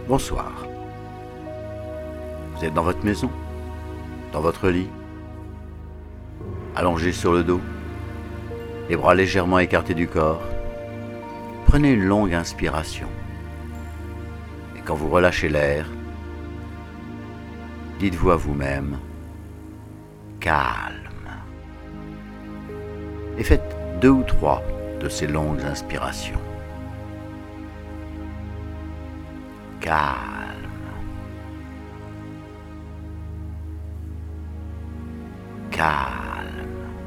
Bonsoir. Vous êtes dans votre maison, dans votre lit, allongé sur le dos, les bras légèrement écartés du corps. Prenez une longue inspiration. Et quand vous relâchez l'air, dites-vous à vous-même « calme ». Et faites 2 ou 3 de ces longues inspirations. Calme. Calme.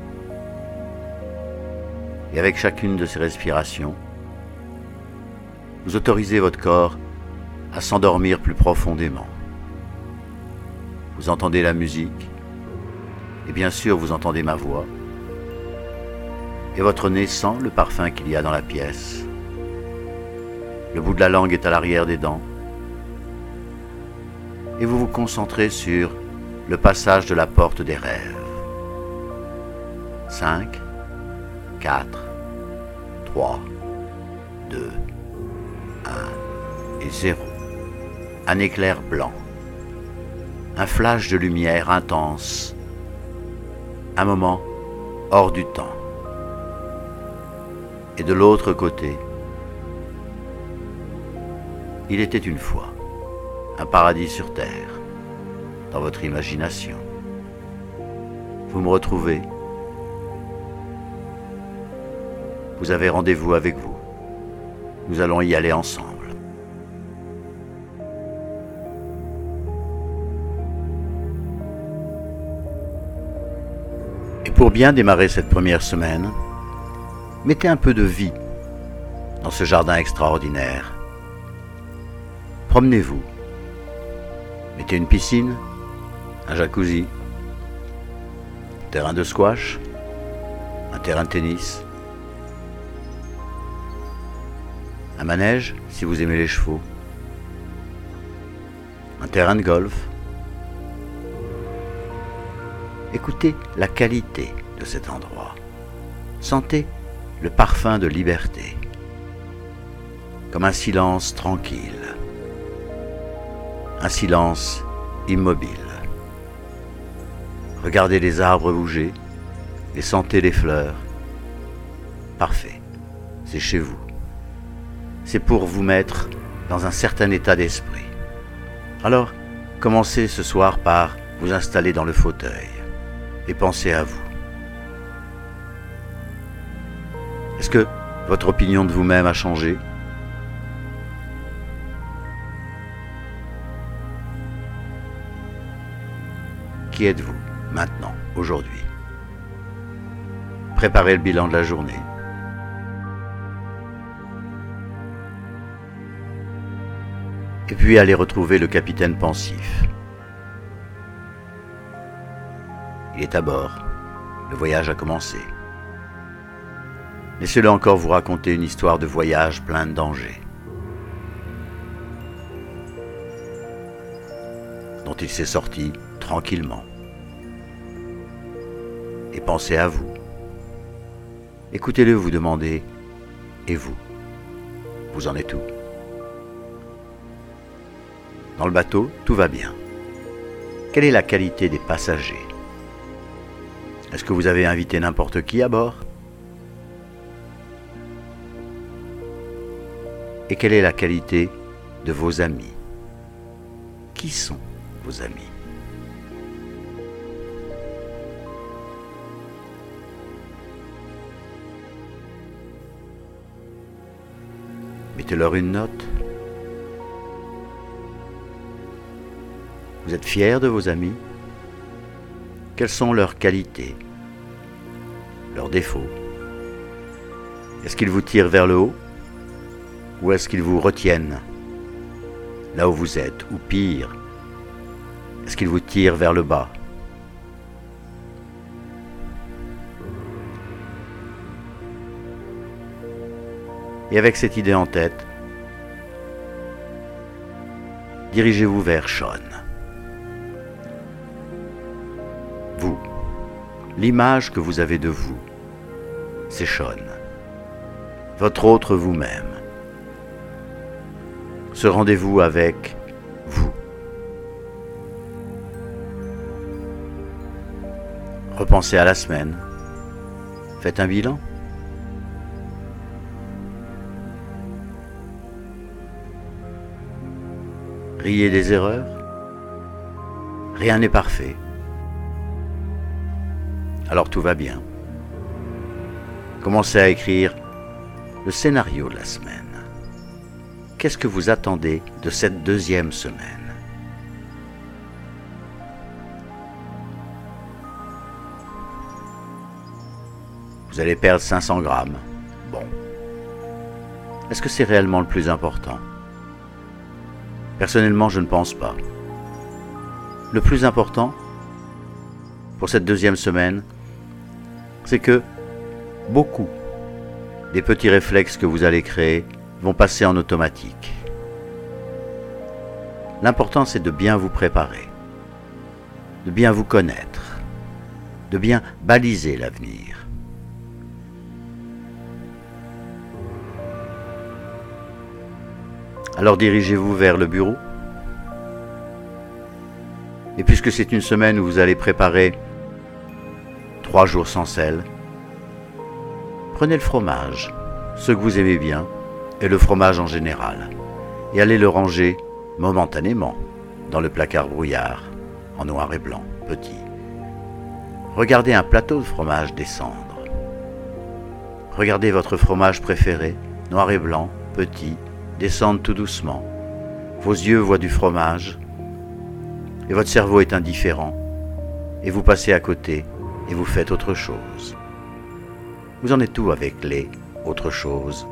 Et avec chacune de ces respirations, vous autorisez votre corps à s'endormir plus profondément. Vous entendez la musique, et bien sûr vous entendez ma voix, et votre nez sent le parfum qu'il y a dans la pièce. Le bout de la langue est à l'arrière des dents, et vous vous concentrez sur le passage de la porte des rêves. 5, 4, 3, 2, 1 et 0. Un éclair blanc. Un flash de lumière intense. Un moment hors du temps. Et de l'autre côté, il était une fois un paradis sur terre, dans votre imagination. Vous me retrouvez. Vous avez rendez-vous avec vous. Nous allons y aller ensemble. Et pour bien démarrer cette première semaine, mettez un peu de vie dans ce jardin extraordinaire. Promenez-vous. Mettez une piscine, un jacuzzi, un terrain de squash, un terrain de tennis, un manège si vous aimez les chevaux, un terrain de golf. Écoutez la qualité de cet endroit. Sentez le parfum de liberté, comme un silence tranquille, un silence immobile. Regardez les arbres bouger et sentez les fleurs. Parfait, c'est chez vous. C'est pour vous mettre dans un certain état d'esprit. Alors, commencez ce soir par vous installer dans le fauteuil et pensez à vous. Est-ce que votre opinion de vous-même a changé ? Qui êtes-vous maintenant, aujourd'hui ? Préparez le bilan de la journée. Et puis allez retrouver le capitaine pensif. Il est à bord. Le voyage a commencé. Laissez-le encore vous raconter une histoire de voyage plein de dangers, dont il s'est sorti tranquillement. Et pensez à vous. Écoutez-le vous demander « Et vous ? Vous en êtes où ?» Dans le bateau, tout va bien. Quelle est la qualité des passagers ? Est-ce que vous avez invité n'importe qui à bord ? Et quelle est la qualité de vos amis ? Qui sont vos amis ? Mettez-leur une note. Vous êtes fiers de vos amis ? Quelles sont leurs qualités ? Leurs défauts ? Est-ce qu'ils vous tirent vers le haut ? Ou est-ce qu'ils vous retiennent là où vous êtes ? Ou pire, est-ce qu'ils vous tirent vers le bas ? Et avec cette idée en tête, dirigez-vous vers Sean. Vous, l'image que vous avez de vous, c'est Sean, votre autre vous-même. ce rendez-vous avec vous. Repensez à la semaine. Faites un bilan. Riez des erreurs. Rien n'est parfait. Alors tout va bien. Commencez à écrire le scénario de la semaine. Qu'est-ce que vous attendez de cette deuxième semaine? Vous allez perdre 500 grammes. Bon. Est-ce que c'est réellement le plus important? Personnellement, je ne pense pas. Le plus important pour cette deuxième semaine, c'est que beaucoup des petits réflexes que vous allez créer vont passer en automatique. L'important, c'est de bien vous préparer, de bien vous connaître, de bien baliser l'avenir. Alors dirigez-vous vers le bureau. Et puisque c'est une semaine où vous allez préparer 3 jours sans sel, prenez le fromage, ce que vous aimez bien, et le fromage en général, et allez le ranger momentanément dans le placard brouillard, en noir et blanc, petit. Regardez un plateau de fromage descendre. Regardez votre fromage préféré, noir et blanc, petit, descendre tout doucement. Vos yeux voient du fromage, et votre cerveau est indifférent, et vous passez à côté, et vous faites autre chose. Vous en êtes où avec les autre chose?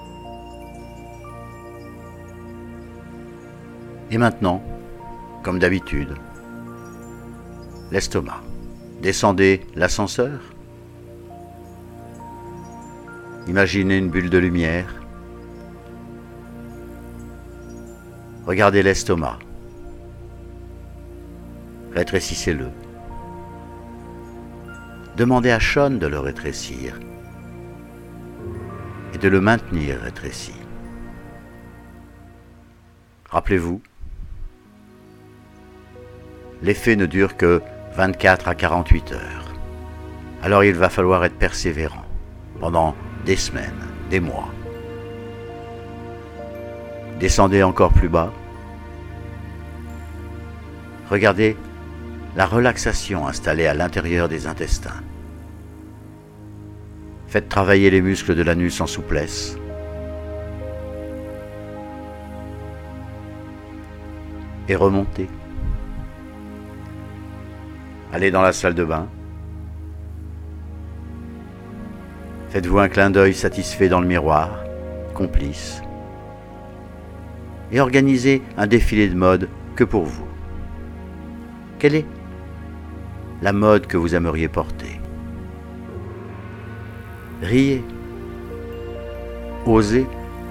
Et maintenant, comme d'habitude, l'estomac. Descendez l'ascenseur. Imaginez une bulle de lumière. Regardez l'estomac. Rétrécissez-le. Demandez à Sean de le rétrécir et de le maintenir rétréci. Rappelez-vous, l'effet ne dure que 24 à 48 heures. Alors il va falloir être persévérant pendant des semaines, des mois. Descendez encore plus bas. Regardez la relaxation installée à l'intérieur des intestins. Faites travailler les muscles de l'anus en souplesse. Et remontez. Allez dans la salle de bain. Faites-vous un clin d'œil satisfait dans le miroir, complice. Et organisez un défilé de mode que pour vous. Quelle est la mode que vous aimeriez porter? Riez. Osez.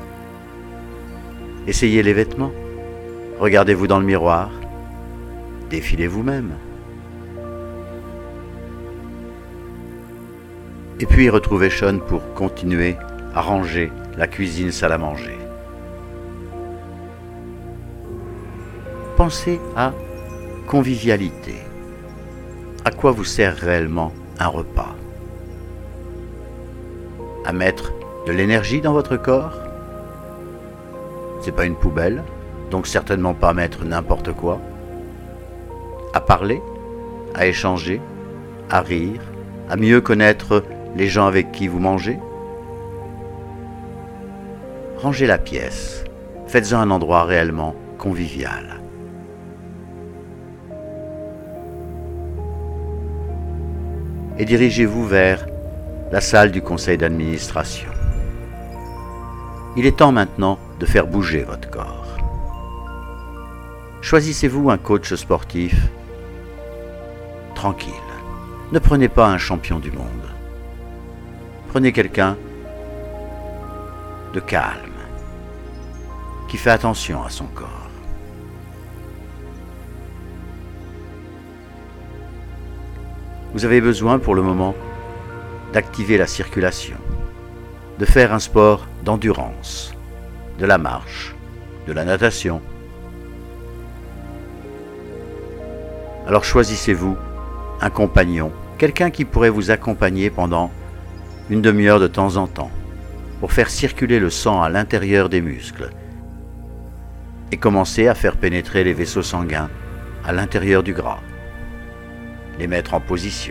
Essayez les vêtements. Regardez-vous dans le miroir. Défilez vous-même. Et puis retrouvez Sean pour continuer à ranger la cuisine salle à manger. Pensez à convivialité. À quoi vous sert réellement un repas? À mettre de l'énergie dans votre corps? C'est pas une poubelle, donc certainement pas mettre n'importe quoi. À parler, à échanger, à rire, à mieux connaître les gens avec qui vous mangez? Rangez la pièce, faites-en un endroit réellement convivial. Et dirigez-vous vers la salle du conseil d'administration. Il est temps maintenant de faire bouger votre corps. Choisissez-vous un coach sportif tranquille. Ne prenez pas un champion du monde. Prenez quelqu'un de calme, qui fait attention à son corps. Vous avez besoin pour le moment d'activer la circulation, de faire un sport d'endurance, de la marche, de la natation. Alors choisissez-vous un compagnon, quelqu'un qui pourrait vous accompagner pendant une demi-heure de temps en temps, pour faire circuler le sang à l'intérieur des muscles et commencer à faire pénétrer les vaisseaux sanguins à l'intérieur du gras, les mettre en position.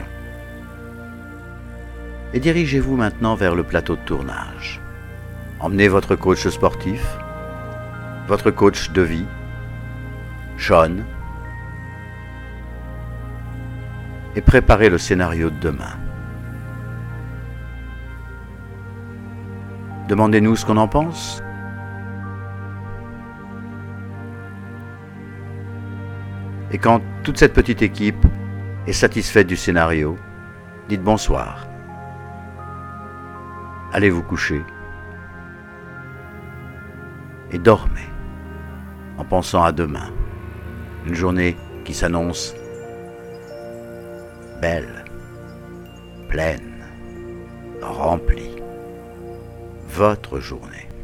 Et dirigez-vous maintenant vers le plateau de tournage. Emmenez votre coach sportif, votre coach de vie, Sean, et préparez le scénario de demain. Demandez-nous ce qu'on en pense. Et quand toute cette petite équipe est satisfaite du scénario, dites bonsoir. Allez vous coucher et dormez en pensant à demain. Une journée qui s'annonce belle, pleine, remplie. Votre journée.